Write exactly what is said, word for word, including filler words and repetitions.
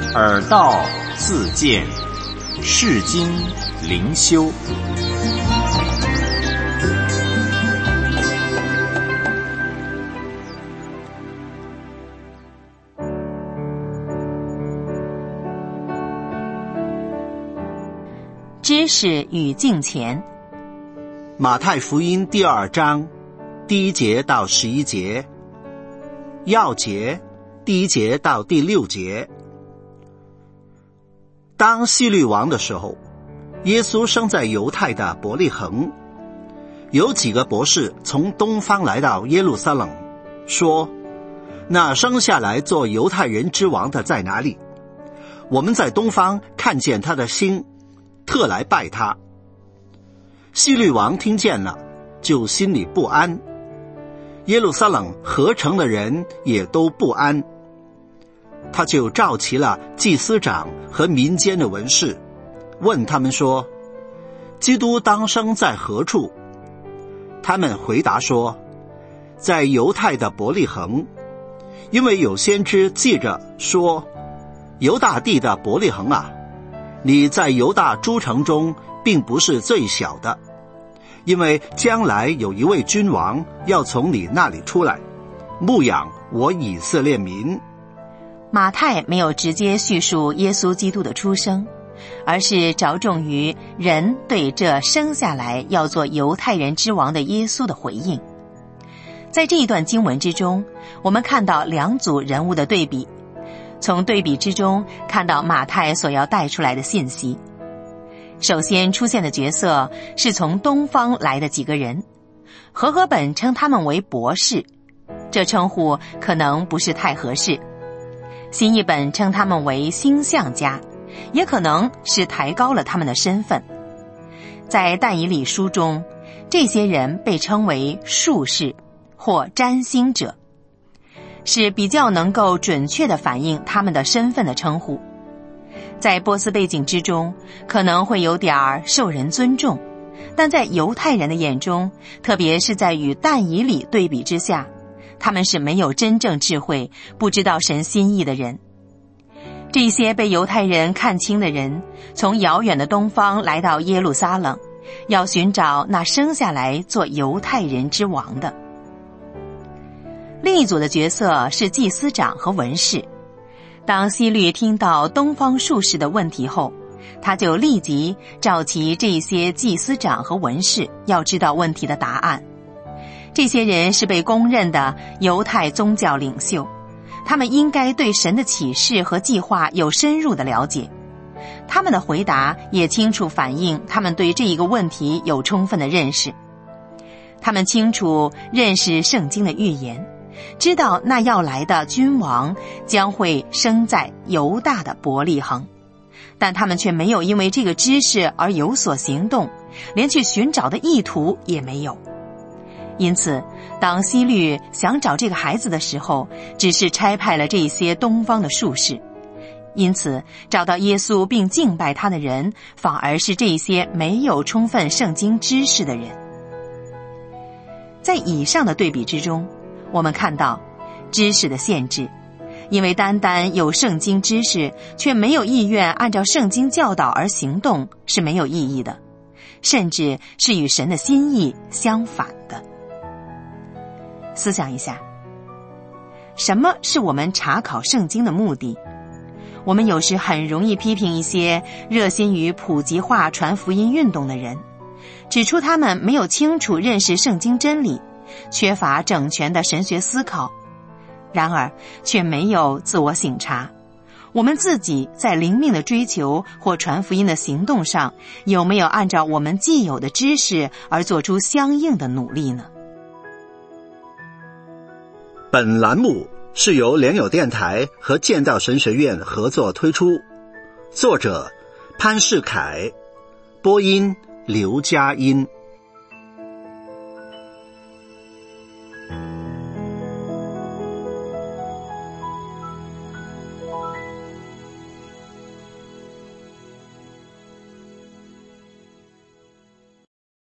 耳道自见，世经灵修。 知识与敬虔。 马太福音第二章第一节到十一节，要节第一节到第六节。当希律王的时候，耶稣生在犹太的伯利恒。有几个博士从东方来到耶路撒冷，说：那生下来做犹太人之王的在哪里？我们在东方看见他的星，特来拜他。希律王听见了，就心里不安，耶路撒冷合城的人也都不安。他就召集了祭司长和民间的文士，问他们说：基督当生在何处？他们回答说：在犹太的伯利恒，因为有先知记着说：犹大地的伯利恒啊，你在犹大诸城中并不是最小的，因为将来有一位君王要从你那里出来，牧养我以色列民。 马太没有直接叙述耶稣基督的出生，而是着重于人对这生下来要做犹太人之王的耶稣的回应。在这一段经文之中，我们看到两组人物的对比，从对比之中看到马太所要带出来的信息。首先出现的角色是从东方来的几个人，和合本称他们为博士，这称呼可能不是太合适。新译本称他们为星象家，也可能是抬高了他们的身份。在但以理书中，这些人被称为术士或占星者，是比较能够准确地反映他们的身份的称呼。在波斯背景之中，可能会有点受人尊重，但在犹太人的眼中，特别是在与但以理对比之下，他们是没有真正智慧，不知道神心意的人。这些被犹太人看轻的人，从遥远的东方来到耶路撒冷，要寻找那生下来做犹太人之王的。另一组的角色是祭司长和文士。当希律听到东方术士的问题后，他就立即召集这些祭司长和文士，要知道问题的答案。这些人是被公认的犹太宗教领袖，他们应该对神的启示和计划有深入的了解。他们的回答也清楚反映他们对这一个问题有充分的认识。他们清楚认识圣经的预言，知道那要来的君王将会生在犹大的伯利恒，但他们却没有因为这个知识而有所行动，连去寻找的意图也没有。因此，当希律想找这个孩子的时候，只是差派了这些东方的术士。因此，找到耶稣并敬拜他的人，反而是这些没有充分圣经知识的人。在以上的对比之中，我们看到知识的限制，因为单单有圣经知识，却没有意愿按照圣经教导而行动，是没有意义的，甚至是与神的心意相反的。思想一下，什么是我们查考圣经的目的？我们有时很容易批评一些热心于普及化传福音运动的人，指出他们没有清楚认识圣经真理，缺乏整全的神学思考，然而却没有自我省察。我们自己在灵命的追求或传福音的行动上，有没有按照我们既有的知识而做出相应的努力呢？ 本栏目是由联友电台和建道神学院合作推出，作者潘世凯，播音刘佳音。